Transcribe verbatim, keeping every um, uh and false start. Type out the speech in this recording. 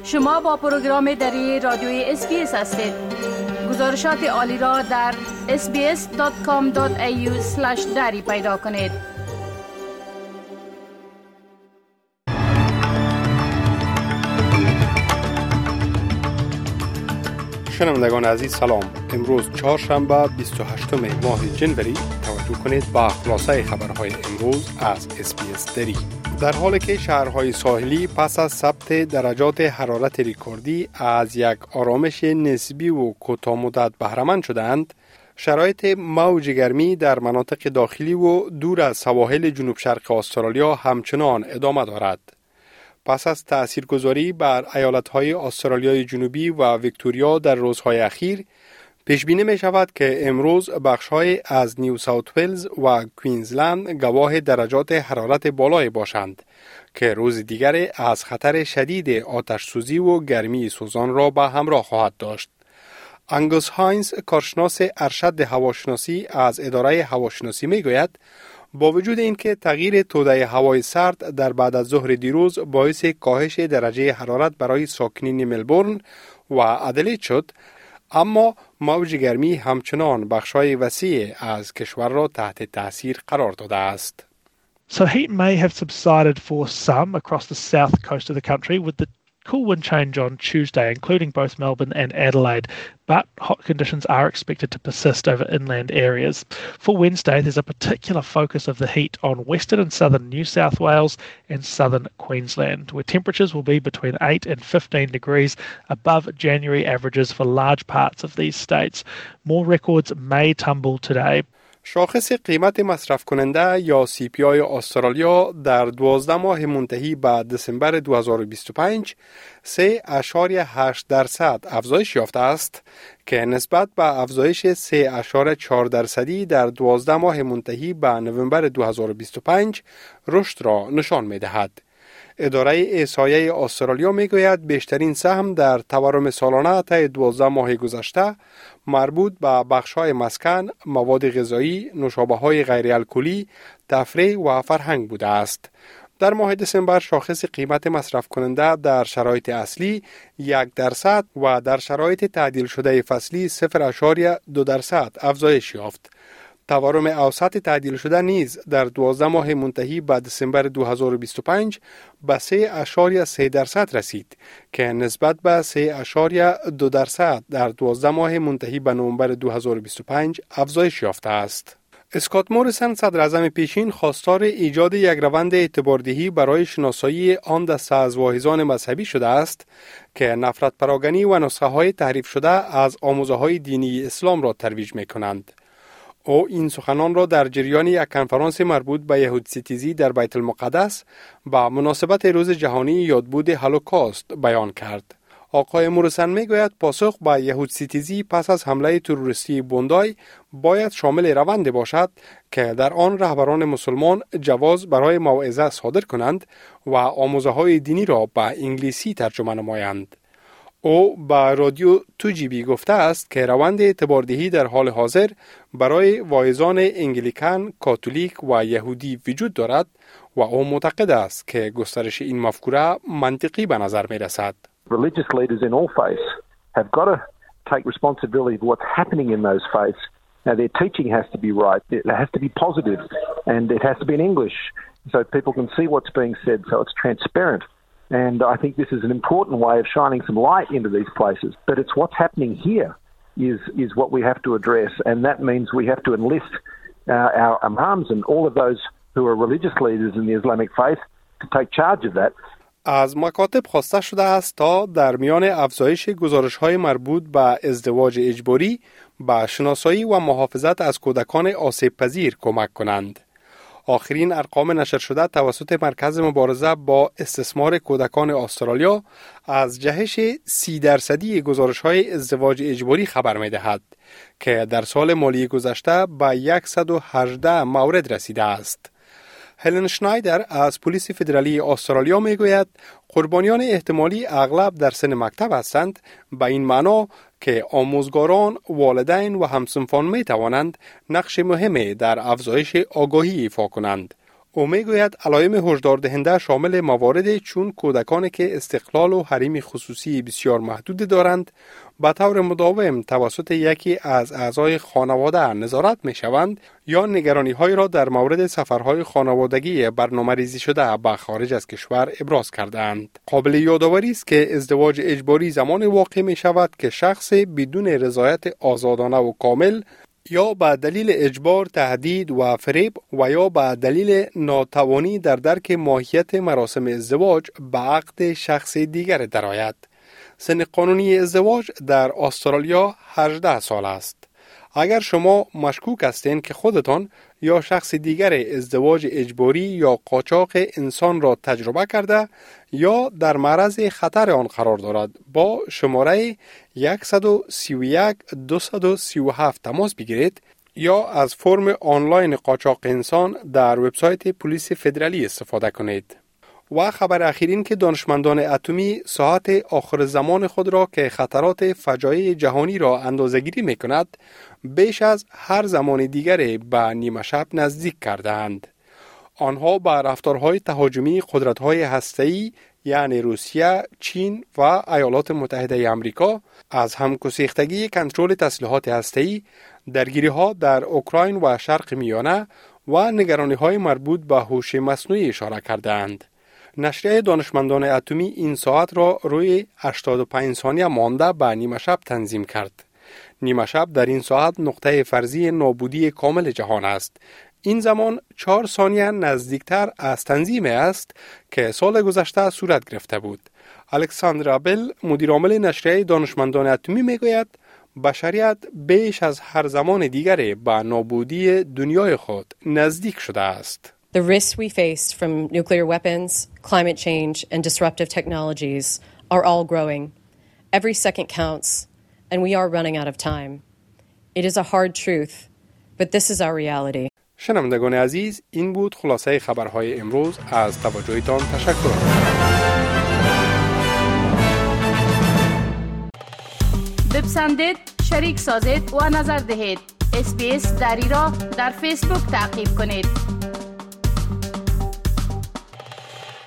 شما با پروگرام دری رادیوی اس بی اس هستید. گزارشات عالی را در اس بی اس دات کام دات ای یو اسلش دری پیدا کنید. شنوندگان عزیز سلام. امروز چهارشنبه بیست و هشتم ماه جنوری. توجه کنید با خلاصه خبرهای امروز از اس بی اس دری. در حالی که شهرهای ساحلی پس از ثبت درجات حرارت رکوردی از یک آرامش نسبی و کوتاه مدت بهره مند شدند، شرایط موج گرمی در مناطق داخلی و دور از سواحل جنوب شرق استرالیا همچنان ادامه دارد. پس از تاثیرگذاری بر ایالتهای استرالیای جنوبی و ویکتوریا در روزهای اخیر، پیش بینی می شود که امروز بخش‌های از نیو ساوت ولز و کوینزلند گواه درجات حرارت بالای باشند که روز دیگر از خطر شدید آتش سوزی و گرمی سوزان را به همراه خواهد داشت. انگوس هاینز، کارشناس ارشد هواشناسی از اداره هواشناسی می گوید با وجود اینکه تغییر توده هوای سرد در بعد از ظهر دیروز باعث کاهش درجه حرارت برای ساکنین ملبورن و ادلید شد، اما موج گرمی همچنان بخشای وسیع از کشور را تحت تاثیر قرار داده است. So heat may have subsided for some across the south coast of the country with the cool wind change on Tuesday, including both Melbourne and Adelaide, but hot conditions are expected to persist over inland areas. For Wednesday, there's a particular focus of the heat on western and southern New South Wales and southern Queensland, where temperatures will be between eight and fifteen degrees above January averages for large parts of these states. More records may tumble today. شاخص قیمت مصرف کننده یا سی پی آی استرالیا در دوازده ماه منتهی به دسامبر دو هزار و بیست و پنج سه اشاریه هشت درصد افزایش یافته است که نسبت به افزایش سه اشاریه چهار درصدی در دوازده ماه منتهی به نوامبر دو هزار و بیست و پنج رشد را نشان می دهد. اداره احصایه استرالیا می گوید بیشترین سهم در تورم سالانه طی دوازده ماه گذشته مربوط به بخش‌های مسکن، مواد غذایی، نوشابه‌های غیر الکلی، تفریح و فرهنگ بوده است. در ماه دسامبر شاخص قیمت مصرف کننده در شرایط اصلی یک درصد و در شرایط تعدیل شده فصلی صفر اشاریه دو درصد افزایش یافت. تورم اوسط تعدیل شده نیز در دوازده ماه منتهی به دسامبر دو هزار و بیست و پنج به سه اشاریه سه درصد رسید که نسبت به سه اشاریه دو درصد در دوازده ماه منتهی به نوامبر دو هزار و بیست و پنج افزایش یافته است. اسکات موریسن، صدر اعظم پیشین، خواستار ایجاد یک روند اعتباردهی برای شناسایی آن دسته از واعظان مذهبی شده است که نفرت پراگنی و نسخه های تحریف شده از آموزه های دینی اسلام را ترویج می کنند. او این سخنان را در جریان یک کنفرانس مربوط به یهودستیزی در بیت المقدس با مناسبت روز جهانی یادبود هولوکاست بیان کرد. آقای موریسن میگوید پاسخ به یهودستیزی پس از حمله تروریستی بوندای باید شامل روند باشد که در آن رهبران مسلمان جواز برای موعظه صادر کنند و آموزه های دینی را به انگلیسی ترجمه نمایند. او با رادیو تو جی بی گفته است که روند اعتباردهی در حال حاضر برای واعظان انگلیکن، کاتولیک و یهودی وجود دارد و او معتقد است که گسترش این مفکوره منطقی به نظر می رسد. Religious leaders in all faiths have got to take responsibility for what's happening in those faiths. Now their teaching has to be right, it has to be positive, and it has to be in English so people can see what's being said, so it's transparent. And I think this is an important way of shining some light into these places. But it's what's happening here is is what we have to address, and that means we have to enlist uh, our imams and all of those who are religious leaders in the Islamic faith to take charge of that. از مکاتب خواسته شده است تا در میان افزایش گزارش‌های مربوط به ازدواج اجباری به شناسایی و محافظت از کودکان آسیب‌پذیر کمک کنند. آخرین ارقام نشر شده توسط مرکز مبارزه با استثمار کودکان استرالیا از جهش سی درصدی گزارش‌های ازدواج اجباری خبر می‌دهد که در سال مالی گذشته به صد و هجده مورد رسیده است. هلن شنایدر از پلیس فدرالی استرالیا میگوید قربانیان احتمالی اغلب در سن مکتب هستند، به این معنا که آموزگاران، والدین و همسنفان می توانند نقش مهمی در افزایش آگاهی ایفا کنند. او میگوید علائم هشدار دهنده شامل مواردی چون کودکانی که استقلال و حریم خصوصی بسیار محدود دارند به طور مداوم توسط یکی از اعضای خانواده نظارت می شوند یا نگرانی های را در مورد سفرهای خانوادگی برنامه‌ریزی شده به خارج از کشور ابراز کردند. قابل یادآوری است که ازدواج اجباری زمان واقع می شود که شخص بدون رضایت آزادانه و کامل یا به دلیل اجبار، تهدید و فریب و یا به دلیل ناتوانی در درک ماهیت مراسم ازدواج به عقد شخص دیگر درآید. سن قانونی ازدواج در استرالیا هجده سال است. اگر شما مشکوک هستین که خودتان یا شخص دیگر ازدواج اجباری یا قاچاق انسان را تجربه کرده یا در معرض خطر آن قرار دارد، با شماره یک سه یک دو سه هفت تماس بگیرید یا از فرم آنلاین قاچاق انسان در وبسایت پلیس فدرالی استفاده کنید. و خبر اخیرین که دانشمندان اتمی ساعت آخر زمان خود را که خطرات فجایع جهانی را اندازه‌گیری می‌کند بیش از هر زمان دیگری به نیمه شب نزدیک کردند. آنها به رفتارهای تهاجمی قدرت‌های هسته‌ای یعنی روسیه، چین و ایالات متحده آمریکا از همگسیختگی کنترل تسلیحات هسته‌ای، درگیری‌ها در اوکراین و شرق میانه و نگرانی‌های مربوط به هوش مصنوعی اشاره کردند. نشریه دانشمندان اتمی این ساعت را روی هشتاد و پنج ثانیه مانده به نیمه شب تنظیم کرد. نیمه شب در این ساعت نقطه فرضی نابودی کامل جهان است. این زمان چهار ثانیه نزدیکتر از تنظیم است که سال گذشته صورت گرفته بود. الکساندرا بل، مدیر عامل نشریه دانشمندان اتمی میگوید بشریت بیش از هر زمان دیگری به نابودی دنیای خود نزدیک شده است. The risks we face from nuclear weapons, climate change, and disruptive technologies are all growing. Every second counts, and we are running out of time. It is a hard truth, but this is our reality. شنوندگان عزیز، این بود خلاصه خبرهای امروز. از توجهتان تشکر. بپسندید، شریک سازید و نظر دهید. اس بی اس دری را در فیسبوک تعقیب کنید.